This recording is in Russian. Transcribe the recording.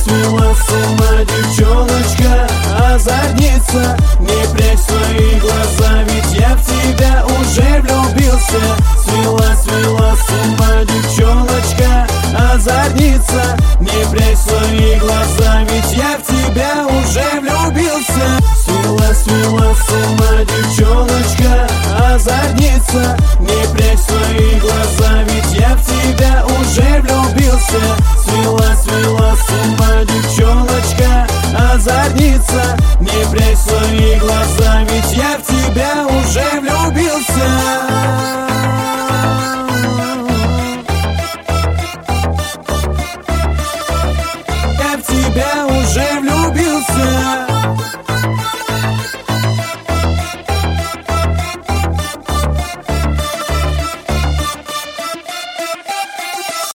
свела с ума девчоночка, озорница. Не прячь свои глаза, ведь я в тебя уже влюбился. Свела с ума девчоночка, озорница. Не прячь свои глаза, ведь я в тебя уже влюбился. Свела с ума девчоночка, озорница. Не прячь свои глаза, ведь я в тебя уже влюбился.